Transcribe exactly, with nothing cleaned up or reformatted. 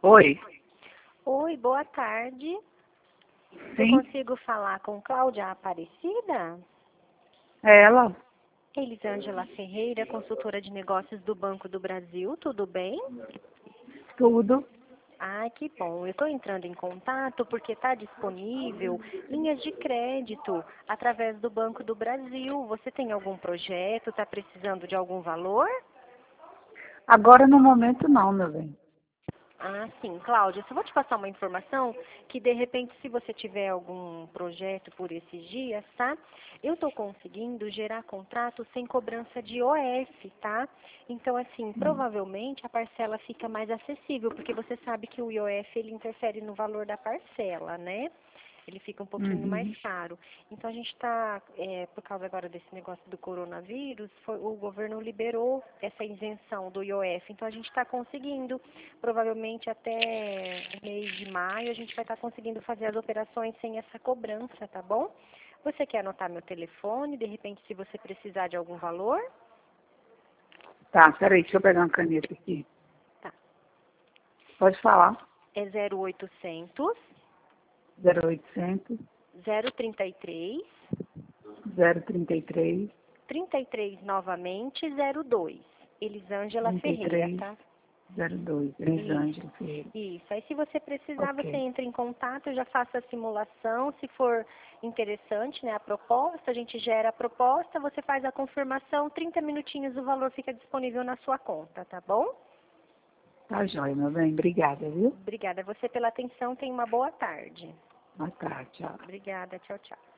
Oi. Oi, boa tarde. Sim. Eu consigo falar com Cláudia Aparecida? É ela? Elisângela Ferreira, consultora de negócios do Banco do Brasil, tudo bem? Tudo. Ah, que bom. Eu estou entrando em contato porque está disponível linhas de crédito através do Banco do Brasil. Você tem algum projeto? Está precisando de algum valor? Agora no momento não, meu bem. Ah, sim, Cláudia, só vou te passar uma informação que, de repente, se você tiver algum projeto por esses dias, tá? Eu estou conseguindo gerar contrato sem cobrança de O F, tá? Então, assim, provavelmente a parcela fica mais acessível, porque você sabe que o I O F, ele interfere no valor da parcela, né? Ele fica um pouquinho mais Uhum. caro. Então, a gente está, é, por causa agora desse negócio do coronavírus, foi- o governo liberou essa isenção do I O F. Então, a gente está conseguindo, provavelmente até o mês de maio, a gente vai estar conseguindo fazer as operações sem essa cobrança, tá bom? Você quer anotar meu telefone, de repente, se você precisar de algum valor? Tá, peraí, deixa eu pegar uma caneta aqui. Tá. Pode falar. É zero oitocentos, zero oitocentos, zero trinta e três, zero trinta e três, trinta e três novamente, zero dois. Elisângela trinta e Ferreira, três, tá? zero dois. Isso, Elisângela Ferreira. isso. Aí se você precisar, você Ok. entra em contato, eu já faço a simulação. Se for interessante, né, a proposta, a gente gera a proposta, você faz a confirmação, trinta minutinhos o valor fica disponível na sua conta, tá bom? Tá jóia, meu bem. Obrigada, viu? Obrigada a você pela atenção, tenha uma boa tarde. Boa tarde, tchau. Obrigada, tchau, tchau.